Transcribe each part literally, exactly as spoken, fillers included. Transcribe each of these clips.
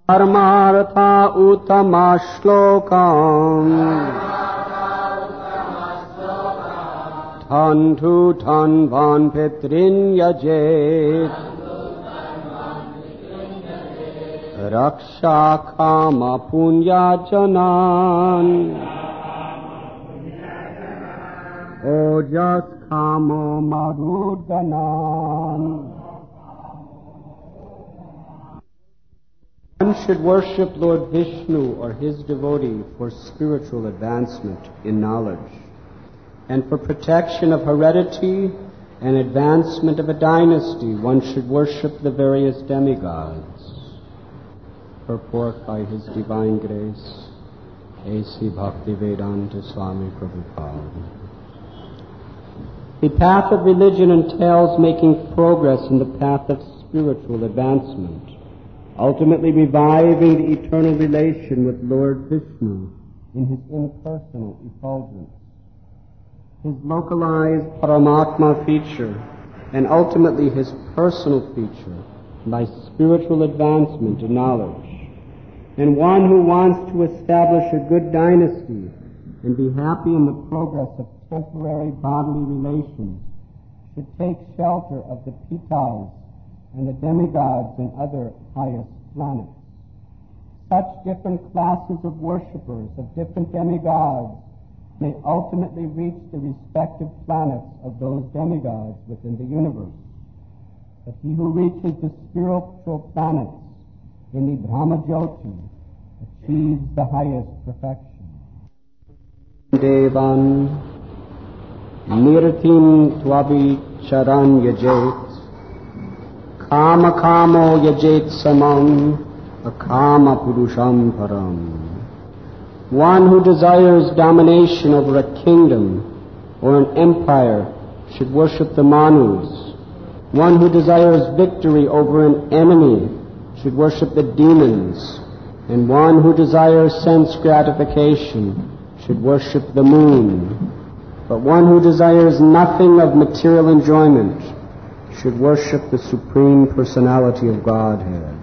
Paramartha Uttama Shlokam Thantu Tanvan Petrin Yajet Raksha Kama Punya Janan Ojas Kamo Marudanan. One should worship Lord Vishnu or his devotee for spiritual advancement in knowledge, and for protection of heredity and advancement of a dynasty, one should worship the various demigods. Purport by His Divine Grace, A C Bhaktivedanta Swami Prabhupada. The path of religion entails making progress in the path of spiritual advancement, ultimately reviving the eternal relation with Lord Vishnu in his impersonal effulgence, his localized Paramatma feature, and ultimately his personal feature by spiritual advancement and knowledge. And one who wants to establish a good dynasty and be happy in the progress of temporary bodily relations should take shelter of the Pitas and the demigods and other highest planets. Such different classes of worshippers of different demigods may ultimately reach the respective planets of those demigods within the universe. But he who reaches the spiritual planets in the Brahmajyoti achieves the highest perfection. Devan Nirtim Tvavi Charan Yajet Kama Kamo Yajet Samam Akama Purusham Param. One who desires domination over a kingdom or an empire should worship the Manus. One who desires victory over an enemy should worship the demons. And one who desires sense gratification should worship the moon. But one who desires nothing of material enjoyment should worship the Supreme Personality of Godhead.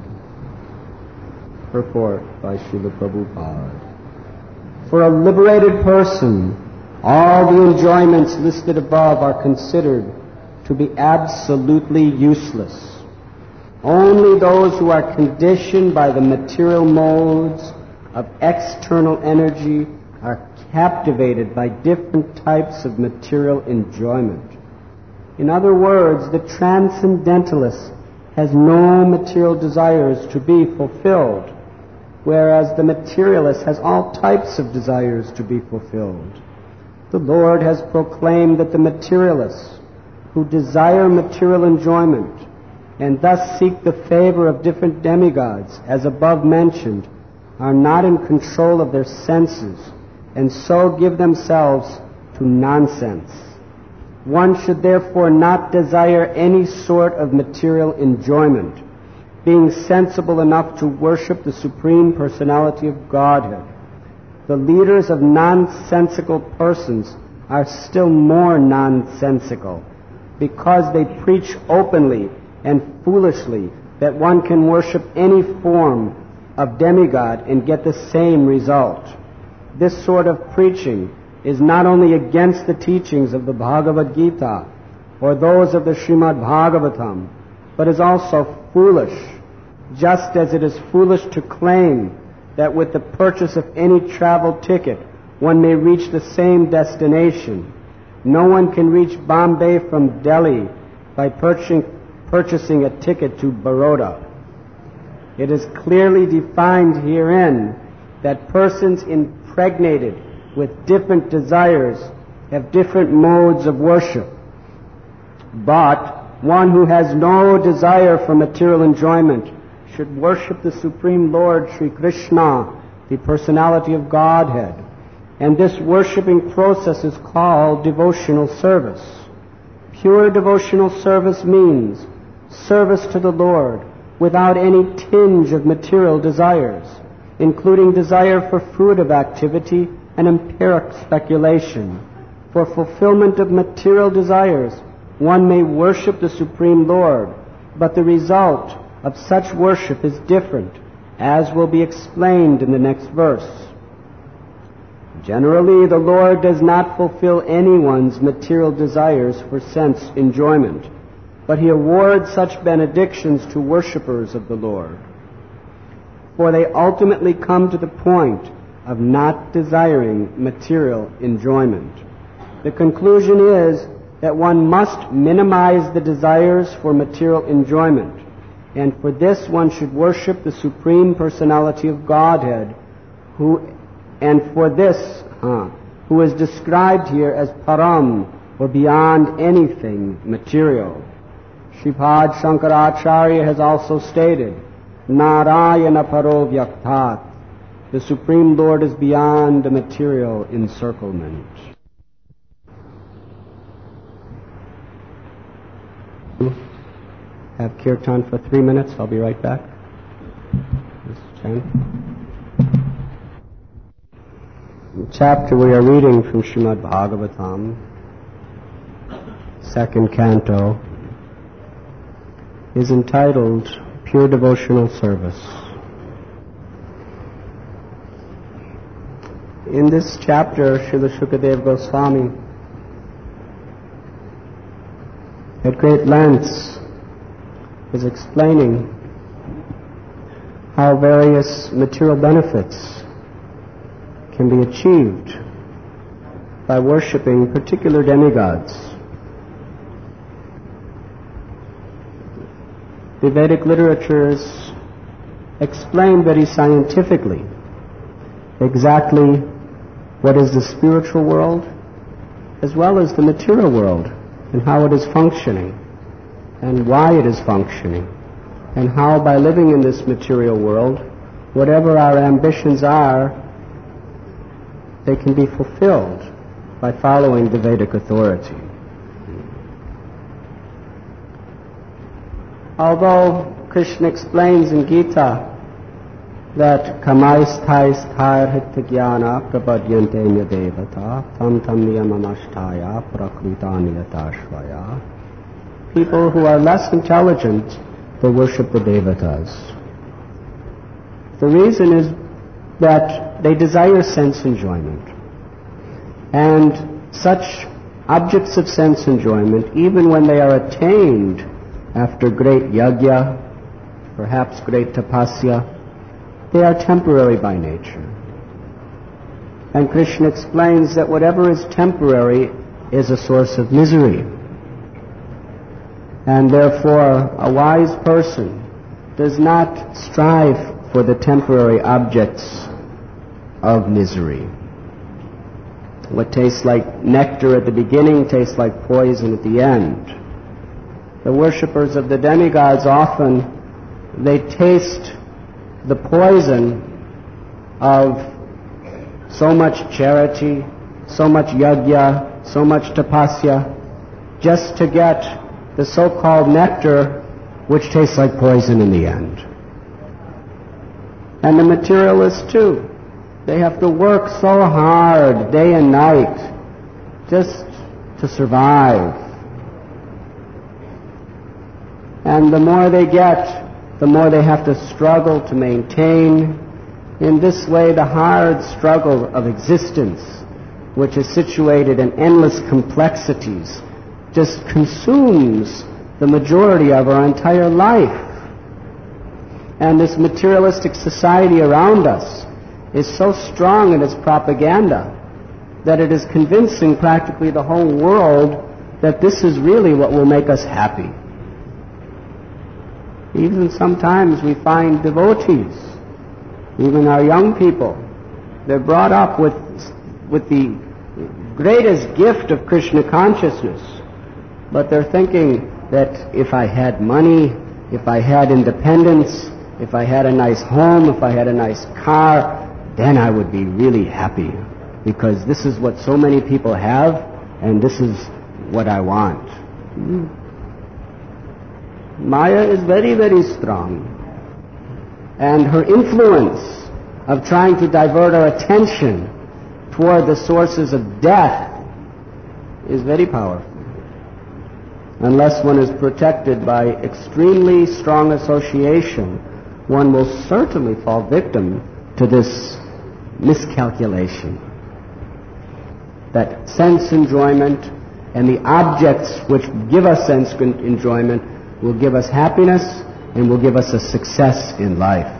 Purport by Srila Prabhupada. For a liberated person, all the enjoyments listed above are considered to be absolutely useless. Only those who are conditioned by the material modes of external energy are captivated by different types of material enjoyment. In other words, the transcendentalist has no material desires to be fulfilled, whereas the materialist has all types of desires to be fulfilled. The Lord has proclaimed that the materialists who desire material enjoyment and thus seek the favor of different demigods, as above mentioned, are not in control of their senses and so give themselves to nonsense. One should therefore not desire any sort of material enjoyment, being sensible enough to worship the Supreme Personality of Godhead. The leaders of nonsensical persons are still more nonsensical, because they preach openly and foolishly that one can worship any form of demigod and get the same result. This sort of preaching is not only against the teachings of the Bhagavad Gita or those of the Srimad Bhagavatam, but is also foolish, just as it is foolish to claim that with the purchase of any travel ticket one may reach the same destination. No one can reach Bombay from Delhi by purchasing, purchasing a ticket to Baroda. It is clearly defined herein that persons impregnated with different desires have different modes of worship. But one who has no desire for material enjoyment should worship the Supreme Lord Sri Krishna, the Personality of Godhead. And this worshiping process is called devotional service. Pure devotional service means service to the Lord without any tinge of material desires, including desire for fruitive activity and empiric speculation. For fulfillment of material desires, one may worship the Supreme Lord, but the result of such worship is different, as will be explained in the next verse. Generally, the Lord does not fulfill anyone's material desires for sense enjoyment, but He awards such benedictions to worshippers of the Lord. For they ultimately come to the point of not desiring material enjoyment. The conclusion is that one must minimize the desires for material enjoyment, and for this one should worship the Supreme Personality of Godhead, who, and for this, huh, who is described here as Param, or beyond anything material. Sripad Shankaracharya has also stated, Narayana Paro Vyaktat, the Supreme Lord is beyond the material encirclement. Have kirtan for three minutes. I'll be right back. The chapter we are reading from Srimad Bhagavatam, second canto, is entitled Pure Devotional Service. In this chapter, Srila Shukadeva Goswami, at great lengths, is explaining how various material benefits can be achieved by worshipping particular demigods. The Vedic literatures explain very scientifically exactly what is the spiritual world as well as the material world, and how it is functioning, and why it is functioning, and how by living in this material world, whatever our ambitions are, they can be fulfilled by following the Vedic authority. Although Krishna explains in Gita that kamais thai hrityajnana prapadyante nyadevata tam tam niyamamashtaya prakritaniyatashvaya, people who are less intelligent, they worship the devatas. The reason is that they desire sense enjoyment. And such objects of sense enjoyment, even when they are attained after great yajna, perhaps great tapasya, they are temporary by nature. And Krishna explains that whatever is temporary is a source of misery. And therefore, a wise person does not strive for the temporary objects of misery. What tastes like nectar at the beginning tastes like poison at the end. The worshippers of the demigods often, they taste the poison of so much charity, so much yajna, so much tapasya, just to get the so-called nectar, which tastes like poison in the end. And the materialists too. They have to work so hard, day and night, just to survive. And the more they get, the more they have to struggle to maintain. In this way, the hard struggle of existence, which is situated in endless complexities, just consumes the majority of our entire life. And this materialistic society around us is so strong in its propaganda that it is convincing practically the whole world that this is really what will make us happy. Even sometimes we find devotees, even our young people, they're brought up with, with the greatest gift of Krishna consciousness, but they're thinking that if I had money, if I had independence, if I had a nice home, if I had a nice car, then I would be really happy, because this is what so many people have, and this is what I want. Mm. Maya is very, very strong, and her influence of trying to divert our attention toward the sources of death is very powerful. Unless one is protected by extremely strong association one will certainly fall victim to this miscalculation. That sense enjoyment and the objects which give us sense enjoyment will give us happiness and will give us a success in life.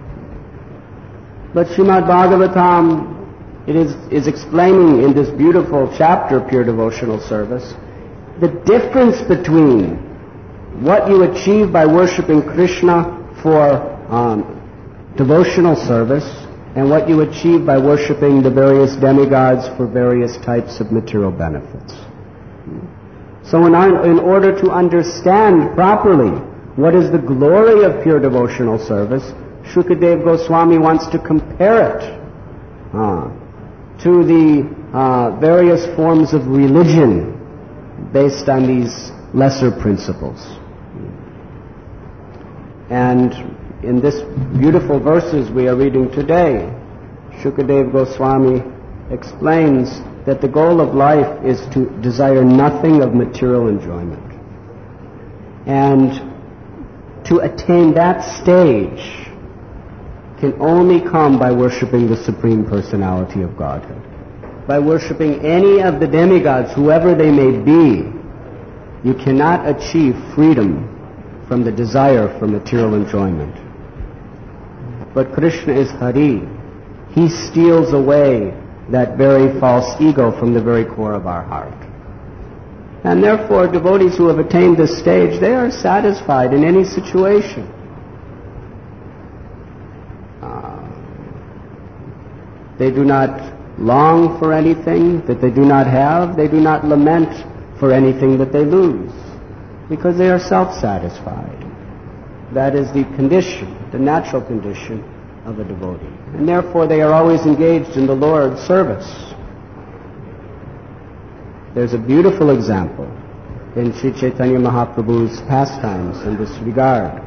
But Srimad Bhagavatam, it is, is explaining in this beautiful chapter, Pure Devotional Service, the difference between what you achieve by worshiping Krishna for um, devotional service and what you achieve by worshiping the various demigods for various types of material benefits. So in, our, in order to understand properly what is the glory of pure devotional service, Shukadeva Goswami wants to compare it uh, to the uh, various forms of religion based on these lesser principles. And in this beautiful verses we are reading today, Shukadeva Goswami explains that the goal of life is to desire nothing of material enjoyment. And to attain that stage can only come by worshiping the Supreme Personality of Godhead. By worshiping any of the demigods, whoever they may be, you cannot achieve freedom from the desire for material enjoyment. But Krishna is Hari. He steals away that very false ego from the very core of our heart. And therefore, devotees who have attained this stage, they are satisfied in any situation. Uh, they do not long for anything that they do not have. They do not lament for anything that they lose, because they are self-satisfied. That is the condition, the natural condition of a devotee. And therefore they are always engaged in the Lord's service. There's a beautiful example in Sri Chaitanya Mahaprabhu's pastimes in this regard.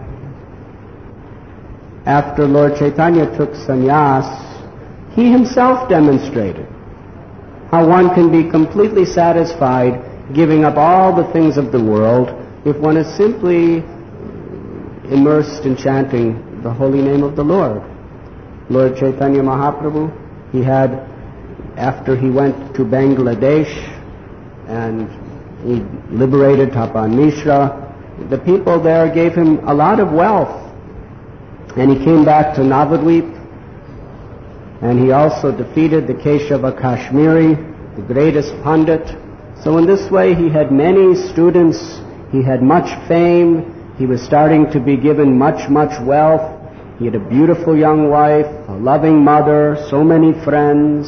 After Lord Chaitanya took sannyas, he himself demonstrated how one can be completely satisfied giving up all the things of the world if one is simply immersed in chanting the holy name of the Lord. Lord Chaitanya Mahaprabhu, he had, after he went to Bangladesh and he liberated Tapan Mishra, the people there gave him a lot of wealth. And he came back to Navadvip, and he also defeated the Keshava Kashmiri, the greatest Pandit. So in this way he had many students, he had much fame, he was starting to be given much, much wealth. He had a beautiful young wife, a loving mother, so many friends.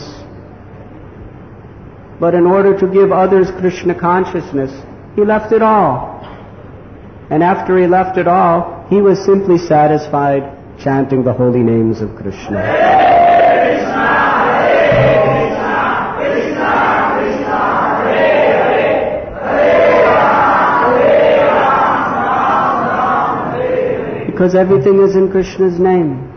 But in order to give others Krishna consciousness, he left it all. And after he left it all, he was simply satisfied chanting the holy names of Krishna. Because everything is in Krishna's name.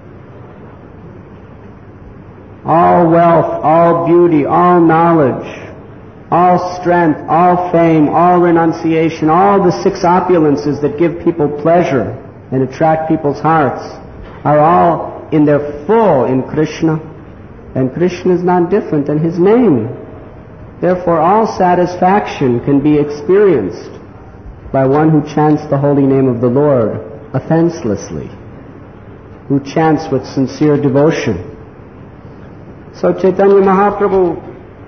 All wealth, all beauty, all knowledge, all strength, all fame, all renunciation, all the six opulences that give people pleasure and attract people's hearts are all in their full in Krishna. And Krishna is not different than His name. Therefore, all satisfaction can be experienced by one who chants the holy name of the Lord offenselessly, who chants with sincere devotion. So Chaitanya Mahaprabhu,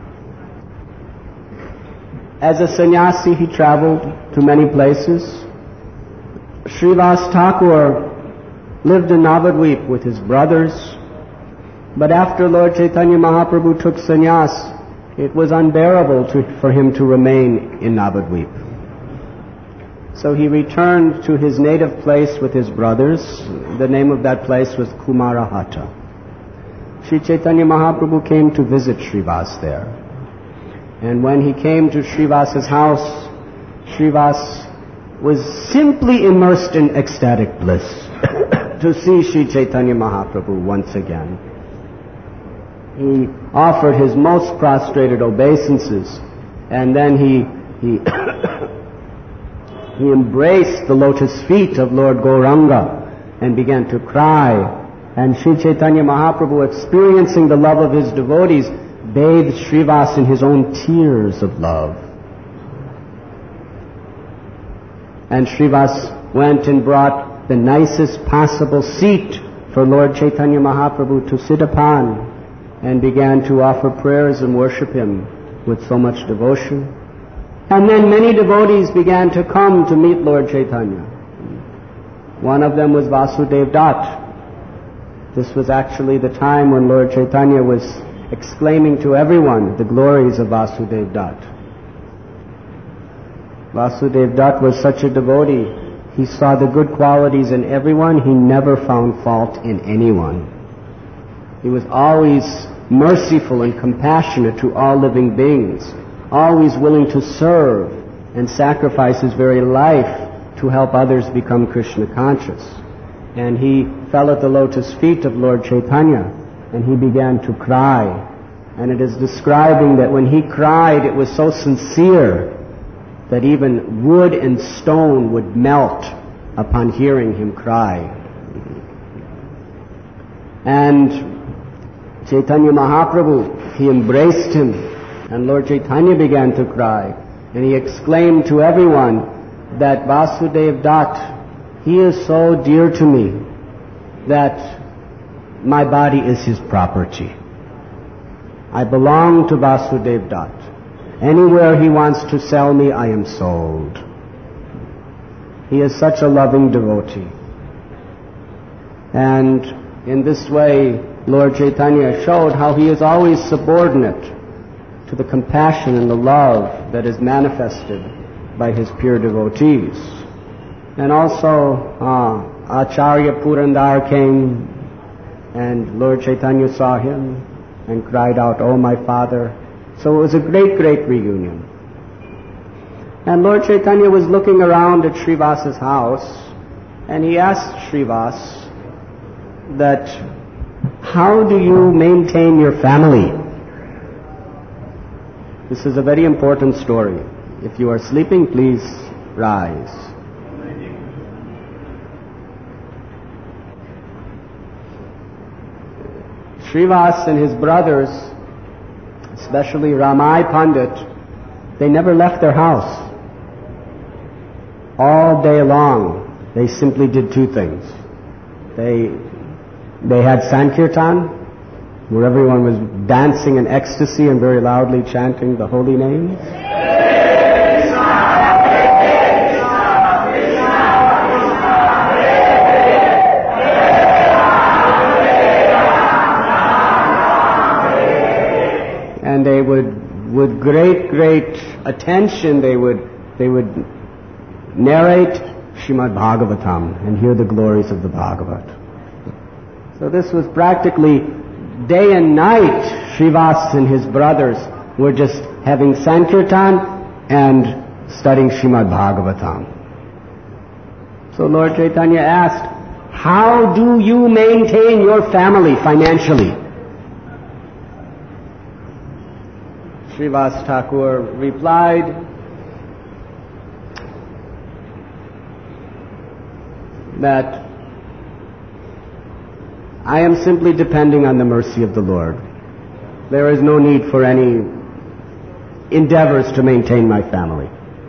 as a sannyasi, he traveled to many places. Srivas Thakur lived in Navadvip with his brothers, but after Lord Chaitanya Mahaprabhu took sannyas, it was unbearable to, for him to remain in Navadvip. So he returned to his native place with his brothers. The name of that place was Kumarahata. Sri Chaitanya Mahaprabhu came to visit Srivas there. And when he came to Srivas's house, Srivas was simply immersed in ecstatic bliss to see Sri Chaitanya Mahaprabhu once again. He offered his most prostrated obeisances, and then he he He embraced the lotus feet of Lord Gauranga, and began to cry. And Sri Chaitanya Mahaprabhu, experiencing the love of his devotees, bathed Srivas in his own tears of love. And Srivas went and brought the nicest possible seat for Lord Chaitanya Mahaprabhu to sit upon, and began to offer prayers and worship him with so much devotion. And then many devotees began to come to meet Lord Chaitanya. One of them was Vasudev Dutt. This was actually the time when Lord Chaitanya was exclaiming to everyone the glories of Vasudev Dutt. Vasudev Dutt was such a devotee. He saw the good qualities in everyone. He never found fault in anyone. He was always merciful and compassionate to all living beings, always willing to serve and sacrifice his very life to help others become Krishna conscious. And he fell at the lotus feet of Lord Chaitanya, and he began to cry. And it is describing that when he cried, it was so sincere that even wood and stone would melt upon hearing him cry. And Chaitanya Mahaprabhu, he embraced him, and Lord Chaitanya began to cry. And he exclaimed to everyone that Vasudev Dutt, he is so dear to me that my body is his property. I belong to Vasudev Dutt. Anywhere he wants to sell me, I am sold. He is such a loving devotee. And in this way, Lord Chaitanya showed how he is always subordinate to the compassion and the love that is manifested by his pure devotees. And also, uh, Acharya Purandar came, and Lord Chaitanya saw him and cried out, "Oh, my father." So it was a great, great reunion. And Lord Chaitanya was looking around at Srivas's house, and he asked Srivas that, how do you maintain your family? This is a very important story. If you are sleeping, please rise. Srivas and his brothers, especially Ramai Pandit, they never left their house. All day long, they simply did two things. They, they had Sankirtan, where everyone was dancing in ecstasy and very loudly chanting the holy names. And they would, with great, great attention, they would, they would narrate Srimad Bhagavatam and hear the glories of the Bhagavat. So this was practically day and night. Srivas and his brothers were just having Sankirtan and studying Srimad Bhagavatam. So Lord Chaitanya asked, how do you maintain your family financially? Srivas Thakur replied that I am simply depending on the mercy of the Lord. There is no need for any endeavors to maintain my family.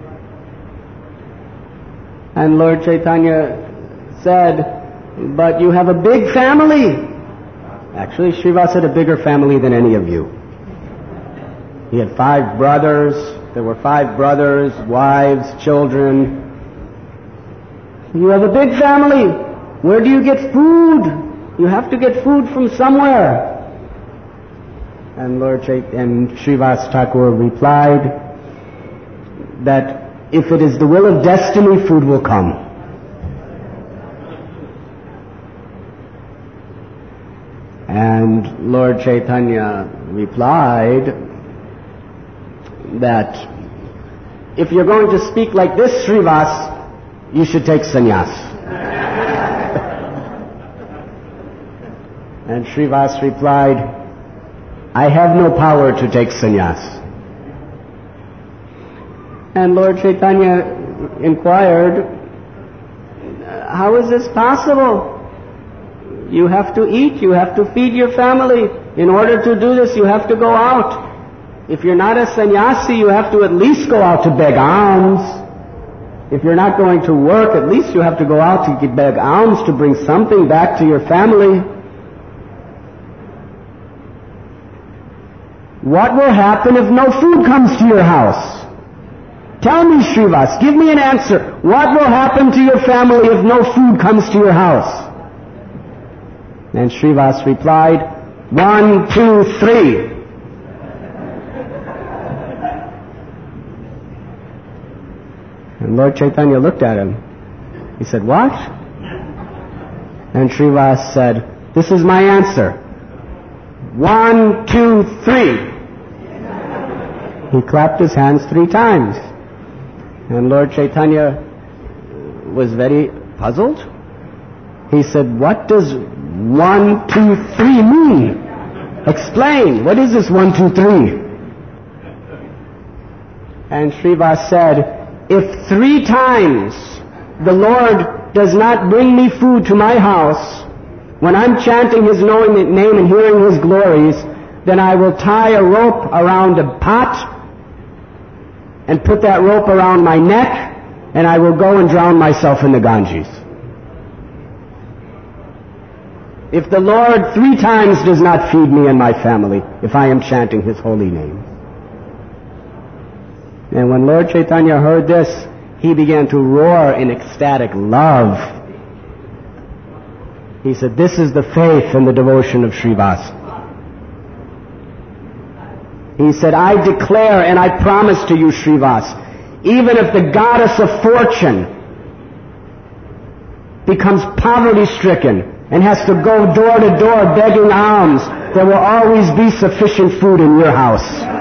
And Lord Chaitanya said, but you have a big family. Actually, Srivas had a bigger family than any of you. He had five brothers. There were five brothers, wives, children. You have a big family. Where do you get food? You have to get food from somewhere. And Lord Chait- and Srivas Thakur replied that if it is the will of destiny, food will come. And Lord Chaitanya replied that if you're going to speak like this, Srivas, you should take sannyas. And Srivas replied, I have no power to take sannyas. And Lord Chaitanya inquired, how is this possible? You have to eat. You have to feed your family. In order to do this, you have to go out. If you're not a sannyasi, you have to at least go out to beg alms. If you're not going to work, at least you have to go out to beg alms to bring something back to your family. What will happen if no food comes to your house? Tell me, Srivas, give me an answer. What will happen to your family if no food comes to your house? And Srivas replied, one, two, three. And Lord Chaitanya looked at him. He said, what? And Srivas said, this is my answer. One, two, three. He clapped his hands three times. And Lord Chaitanya was very puzzled. He said, what does one, two, three mean? Explain. What is this one, two, three? And Srivas said, if three times the Lord does not bring me food to my house, when I'm chanting His name and hearing His glories, then I will tie a rope around a pot and put that rope around my neck, and I will go and drown myself in the Ganges. If the Lord three times does not feed me and my family, if I am chanting His holy name. And when Lord Chaitanya heard this, he began to roar in ecstatic love. He said, this is the faith and the devotion of Srivas. He said, I declare and I promise to you, Srivas, even if the goddess of fortune becomes poverty-stricken and has to go door to door begging alms, there will always be sufficient food in your house.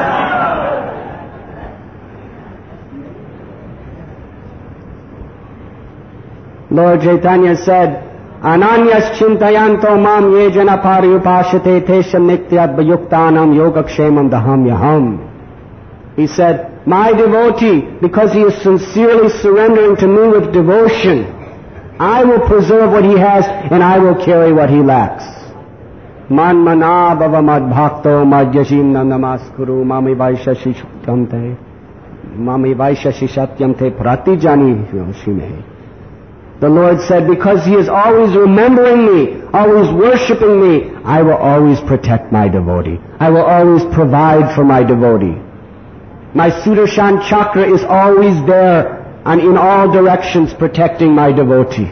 Lord Chaitanya said, Ananyas chintayanto mam yejana pariyupashate tesham nityad yuktanam yogakshemam daham yaham. He said, my devotee, because he is sincerely surrendering to me with devotion, I will preserve what he has and I will carry what he lacks. Man mana bhava mad bhakto madhyashim namaskuru mami vaishashi shutyamte mami vaishashi shatyamte pratijani shime. The Lord said, because he is always remembering me, always worshiping me, I will always protect my devotee. I will always provide for my devotee. My Sudarshan chakra is always there and in all directions protecting my devotee.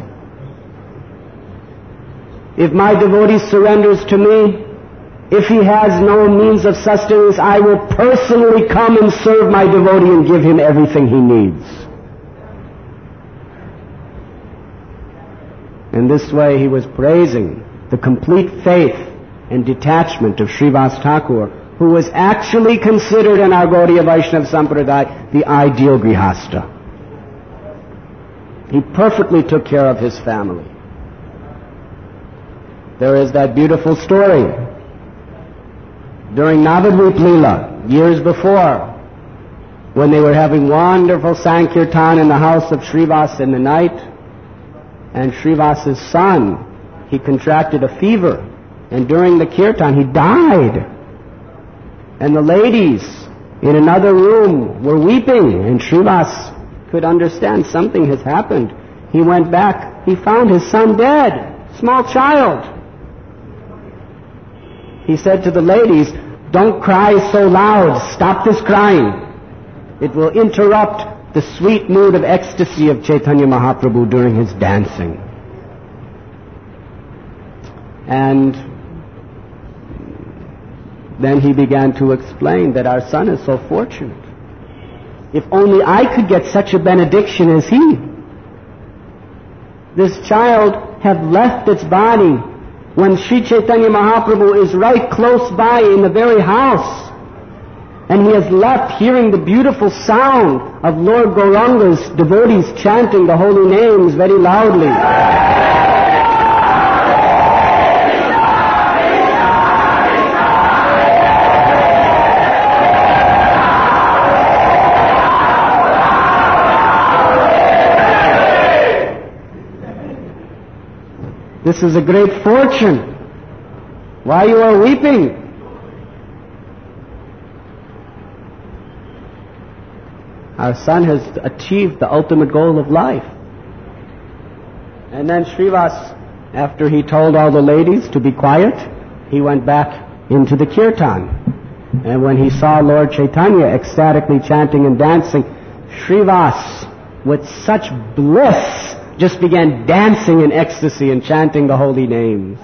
If my devotee surrenders to me, if he has no means of sustenance, I will personally come and serve my devotee and give him everything he needs. In this way, he was praising the complete faith and detachment of Srivas Thakur, who was actually considered in our Gaudiya Vaishnava Sampradaya the ideal Grihastha. He perfectly took care of his family. There is that beautiful story. During Navadvip Leela, years before, when they were having wonderful Sankirtan in the house of Srivas in the night, and Srivas's son, he contracted a fever, and during the kirtan he died. And the ladies in another room were weeping, and Srivas could understand something has happened. He went back, he found his son dead, small child. He said to the ladies, don't cry so loud, stop this crying. It will interrupt the sweet mood of ecstasy of Chaitanya Mahaprabhu during his dancing. And then he began to explain that our son is so fortunate. If only I could get such a benediction as he. This child have left its body when Sri Chaitanya Mahaprabhu is right close by in the very house. And he has left hearing the beautiful sound of Lord Gauranga's devotees chanting the holy names very loudly. This is a great fortune. Why you are weeping? Our son has achieved the ultimate goal of life. And then Srivas, after he told all the ladies to be quiet, he went back into the kirtan. And when he saw Lord Chaitanya ecstatically chanting and dancing, Srivas, with such bliss, just began dancing in ecstasy and chanting the holy names.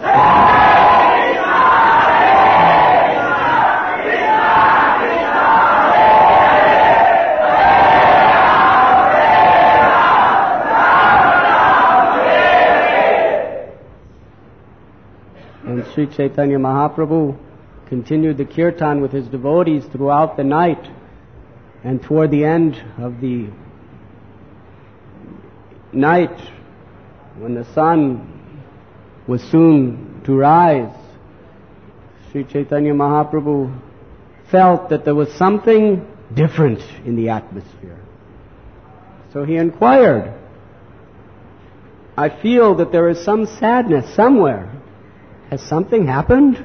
And Sri Chaitanya Mahaprabhu continued the kirtan with his devotees throughout the night. And toward the end of the night, when the sun was soon to rise, Sri Chaitanya Mahaprabhu felt that there was something different in the atmosphere. So he inquired, I feel that there is some sadness somewhere. Has something happened?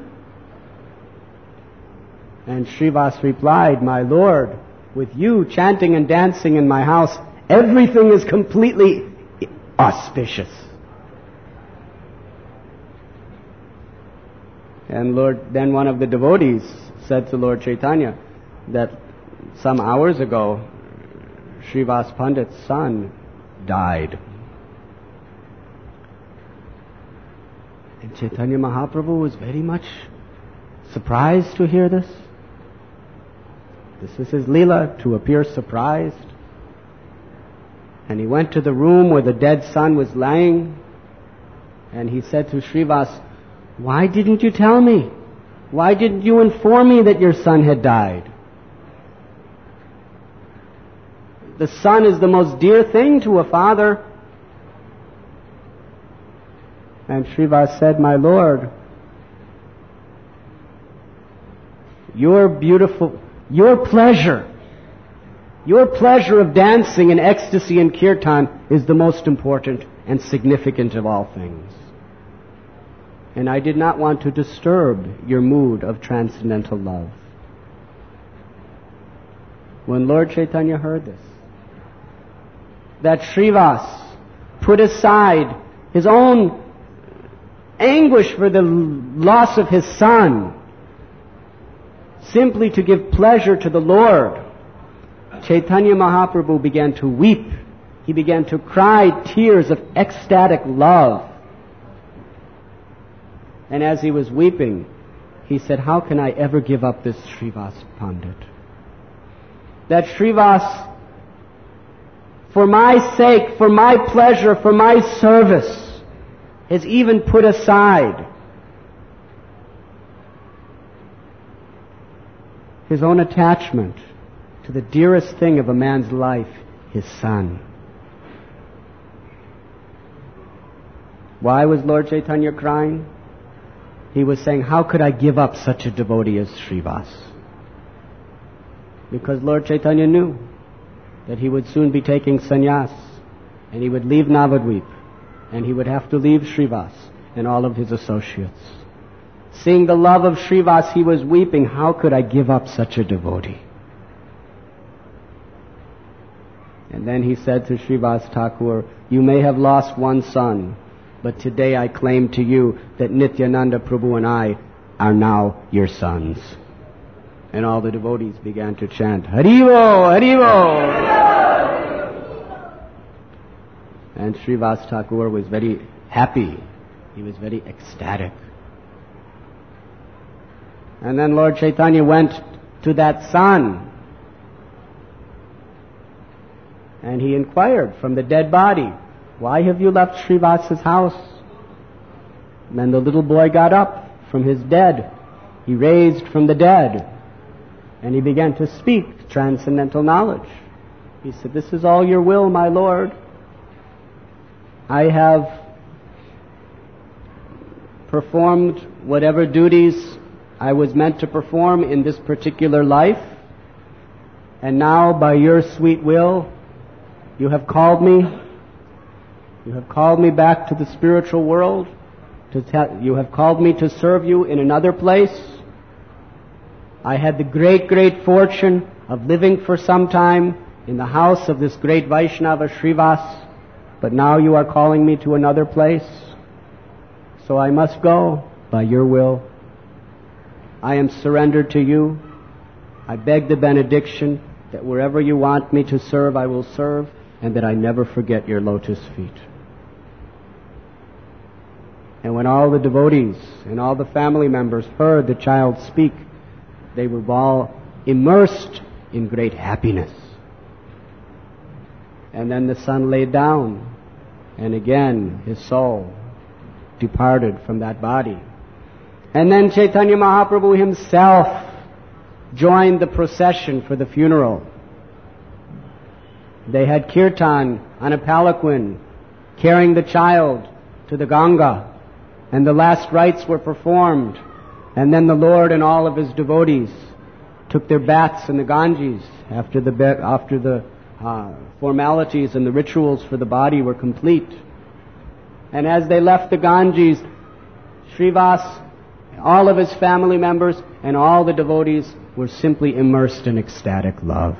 And Srivas replied, my Lord, with you chanting and dancing in my house, everything is completely auspicious. And Lord, then one of the devotees said to Lord Chaitanya that some hours ago, Srivas Pandit's son died. And Chaitanya Mahaprabhu was very much surprised to hear this. This is his Leela, to appear surprised. And he went to the room where the dead son was lying, and he said to Srivas, why didn't you tell me? Why didn't you inform me that your son had died? The son is the most dear thing to a father. And Srivas said, my Lord, your beautiful, your pleasure, your pleasure of dancing in ecstasy and kirtan is the most important and significant of all things. And I did not want to disturb your mood of transcendental love. When Lord Chaitanya heard this, that Srivas put aside his own anguish for the loss of his son, simply to give pleasure to the Lord, Chaitanya Mahaprabhu began to weep. He began to cry tears of ecstatic love. And as he was weeping, he said, how can I ever give up this Srivas Pandit? That Srivas, for my sake, for my pleasure, for my service, has even put aside his own attachment to the dearest thing of a man's life, his son. Why was Lord Chaitanya crying? He was saying, how could I give up such a devotee as Srivas? Because Lord Chaitanya knew that he would soon be taking sannyas, and he would leave Navadvip, and he would have to leave Srivas and all of his associates. Seeing the love of Srivas, he was weeping, how could I give up such a devotee? And then he said to Srivas Thakur, you may have lost one son, but today I claim to you that Nityananda Prabhu and I are now your sons. And all the devotees began to chant, Haribo, Haribo. And Srivas Thakur was very happy. He was very ecstatic. And then Lord Chaitanya went to that son, and he inquired from the dead body, why have you left Srivas's house? And then the little boy got up from his dead. He raised from the dead, and he began to speak transcendental knowledge. He said, this is all your will, my Lord. I have performed whatever duties I was meant to perform in this particular life, and now by your sweet will, you have called me. You have called me back to the spiritual world, to tell you have called me to serve you in another place. I had the great, great fortune of living for some time in the house of this great Vaishnava Srivas, but now you are calling me to another place, so I must go by your will. I am surrendered to you. I beg the benediction that wherever you want me to serve, I will serve, and that I never forget your lotus feet. And when all the devotees and all the family members heard the child speak, they were all immersed in great happiness. And then the son lay down, and again his soul departed from that body. And then Chaitanya Mahaprabhu himself joined the procession for the funeral. They had kirtan on a palanquin carrying the child to the Ganga, and the last rites were performed, and then the Lord and all of his devotees took their baths in the Ganges after the after the uh, formalities and the rituals for the body were complete. And as they left the Ganges, Srivas, all of his family members, and all the devotees were simply immersed in ecstatic love.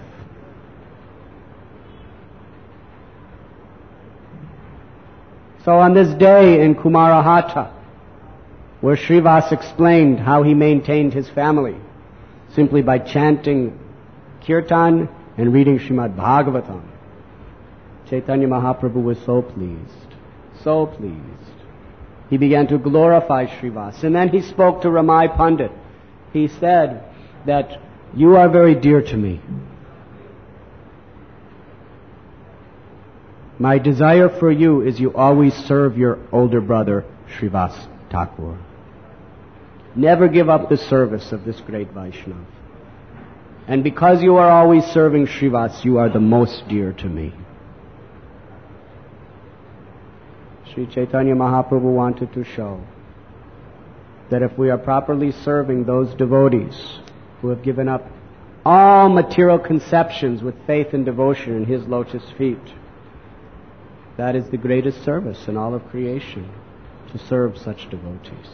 So on this day in Kumarahata, where Srivas explained how he maintained his family, simply by chanting kirtan and reading Srimad Bhagavatam, Chaitanya Mahaprabhu was so pleased, so pleased. He began to glorify Srivas. And then he spoke to Ramai Pandit. He said that you are very dear to me. My desire for you is you always serve your older brother, Srivas Thakur. Never give up the service of this great Vaishnava. And because you are always serving Srivas, you are the most dear to me. Sri Chaitanya Mahaprabhu wanted to show that if we are properly serving those devotees who have given up all material conceptions with faith and devotion in his lotus feet, that is the greatest service in all of creation, to serve such devotees.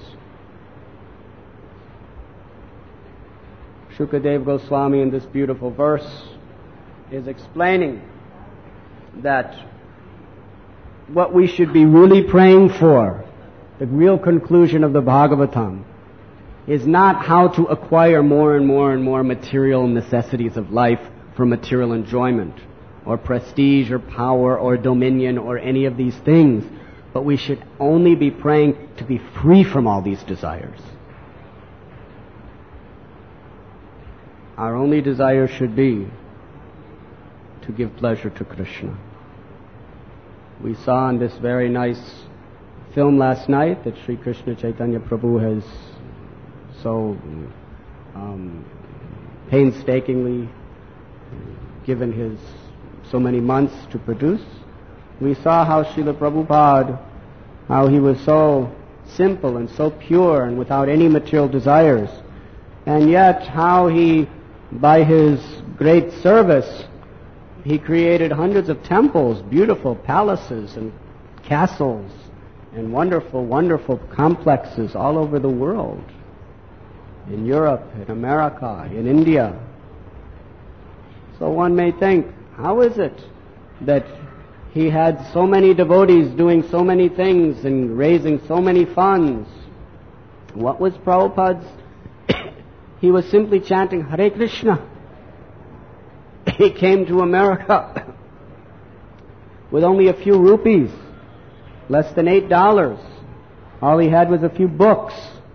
Shukadev Goswami in this beautiful verse is explaining that what we should be really praying for, the real conclusion of the Bhagavatam, is not how to acquire more and more and more material necessities of life for material enjoyment, or prestige, or power, or dominion, or any of these things, but we should only be praying to be free from all these desires. Our only desire should be to give pleasure to Krishna. We saw in this very nice film last night that Sri Krishna Chaitanya Prabhu has so um, painstakingly given his so many months to produce. We saw how Srila Prabhupada, how he was so simple and so pure and without any material desires, and yet how he, by his great service, he created hundreds of temples, beautiful palaces and castles, and wonderful, wonderful complexes all over the world, in Europe, in America, in India. So one may think, how is it that he had so many devotees doing so many things and raising so many funds? What was Prabhupada's? He was simply chanting Hare Krishna. He came to America with only a few rupees, less than eight dollars. All he had was a few books.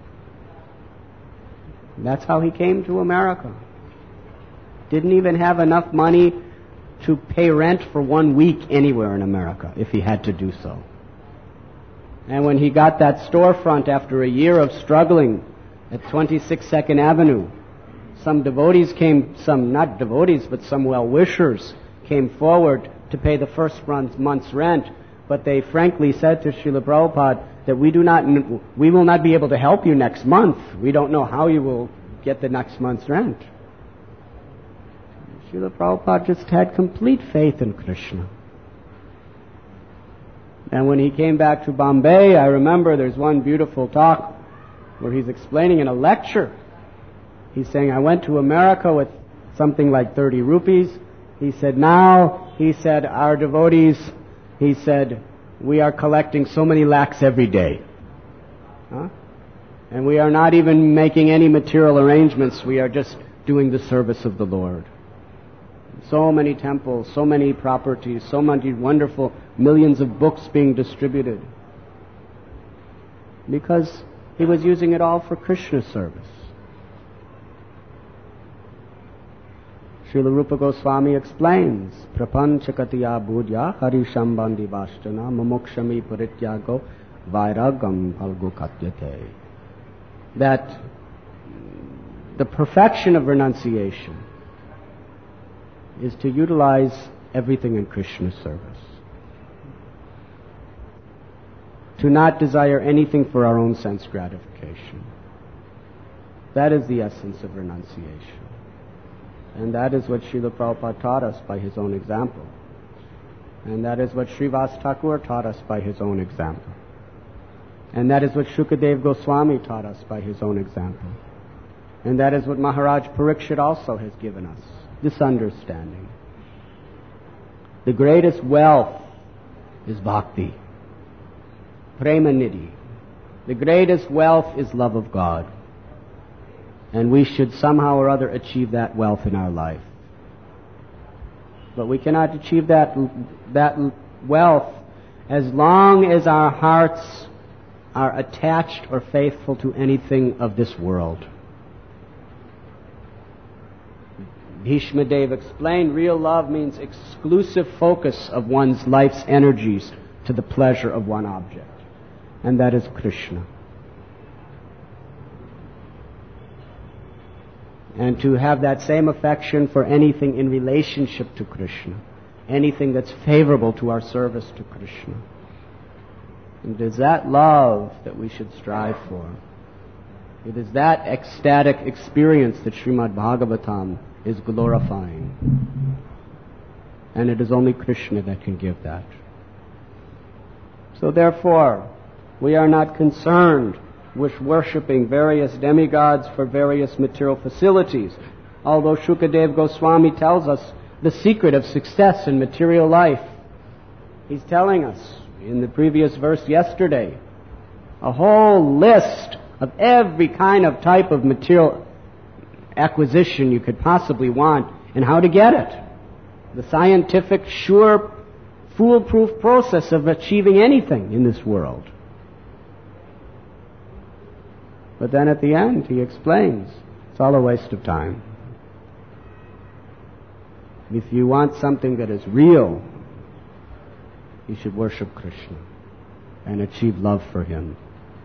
That's how he came to America. Didn't even have enough money to pay rent for one week anywhere in America, if he had to do so. And when he got that storefront after a year of struggling at twenty-six Second Avenue, some devotees came, some not devotees, but some well-wishers came forward to pay the first month's rent, but they frankly said to Srila Prabhupada that we do not, we will not be able to help you next month. We don't know how you will get the next month's rent. Srila Prabhupada just had complete faith in Krishna. And when he came back to Bombay, I remember there's one beautiful talk where he's explaining in a lecture. He's saying, I went to America with something like thirty rupees. He said, now, he said, our devotees, he said, we are collecting so many lakhs every day. Huh? And we are not even making any material arrangements. We are just doing the service of the Lord. So many temples, so many properties, so many wonderful millions of books being distributed. Because he was using it all for Krishna service. Srila Rupa Goswami explains, Prapanchakatiya budya harishambandi vashtana mamokshami parityago vairagam palgu katyate. That the perfection of renunciation is to utilize everything in Krishna's service. To not desire anything for our own sense gratification. That is the essence of renunciation. And that is what Srila Prabhupada taught us by his own example. And that is what Srivas Thakur taught us by his own example. And that is what Shukadev Goswami taught us by his own example. And that is what Maharaj Parikshit also has given us, this understanding. The greatest wealth is bhakti, prema nidhi. The greatest wealth is love of God. And we should somehow or other achieve that wealth in our life. But we cannot achieve that, that wealth as long as our hearts are attached or faithful to anything of this world. Bhishma Dev explained, real love means exclusive focus of one's life's energies to the pleasure of one object. And that is Krishna. And to have that same affection for anything in relationship to Krishna. Anything that's favorable to our service to Krishna. And it is that love that we should strive for. It is that ecstatic experience that Srimad Bhagavatam is glorifying. And it is only Krishna that can give that. So therefore, we are not concerned with worshipping various demigods for various material facilities. Although Shukadev Goswami tells us the secret of success in material life. He's telling us in the previous verse yesterday a whole list of every kind of type of material acquisition you could possibly want and how to get it. The scientific, sure, foolproof process of achieving anything in this world. But then at the end he explains it's all a waste of time. If you want something that is real, you should worship Krishna and achieve love for Him.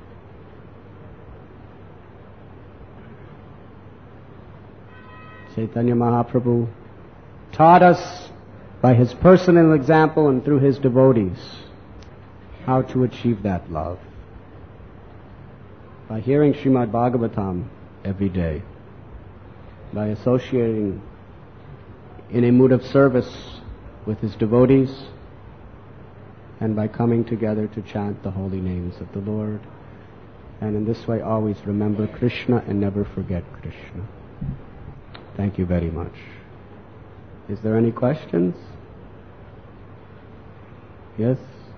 Chaitanya Mahaprabhu taught us by his personal example and through his devotees how to achieve that love. By hearing Srimad Bhagavatam every day, by associating in a mood of service with his devotees, and by coming together to chant the holy names of the Lord. And in this way always remember Krishna and never forget Krishna. Thank you very much. Is there any questions? Yes?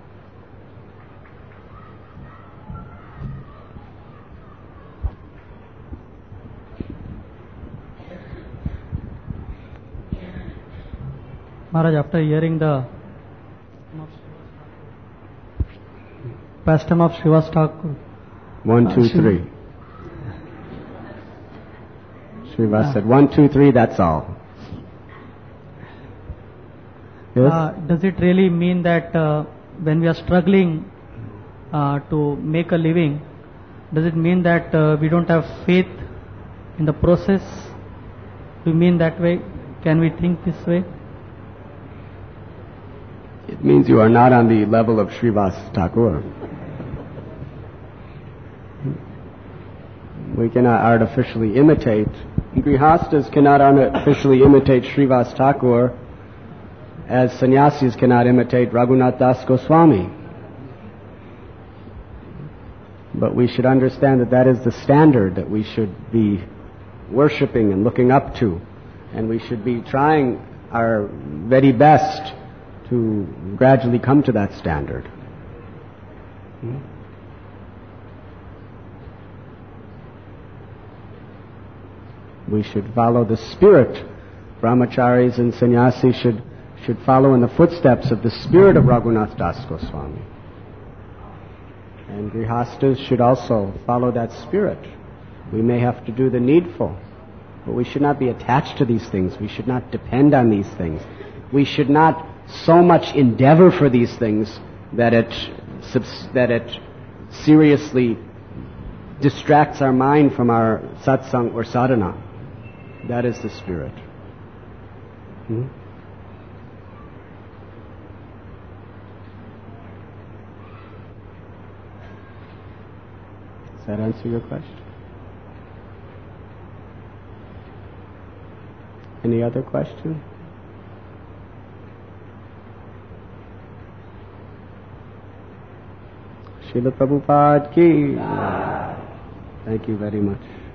Maharaj, after hearing the pastime of Srivas Thakur. One, two, uh, three. Srivas uh, said, one, two, three, that's all. Yes? Uh, does it really mean that uh, when we are struggling uh, to make a living, does it mean that uh, we don't have faith in the process? Do you mean that way? Can we think this way? It means you are not on the level of Srivas Thakur. We cannot artificially imitate. Grihastas cannot artificially imitate Srivas Thakur as sannyasis cannot imitate Raghunath Das Goswami. But we should understand that that is the standard that we should be worshipping and looking up to. And we should be trying our very best to gradually come to that standard. Hmm? We should follow the spirit. Brahmacharis and sannyasis should, should follow in the footsteps of the spirit of Raghunath Das Goswami. And grihastas should also follow that spirit. We may have to do the needful, but we should not be attached to these things. We should not depend on these things. We should not so much endeavor for these things that it, that it seriously distracts our mind from our satsang or sadhana. That is the spirit. Hmm? Does that answer your question? Any other question? Srila Prabhupada ki. Thank you very much.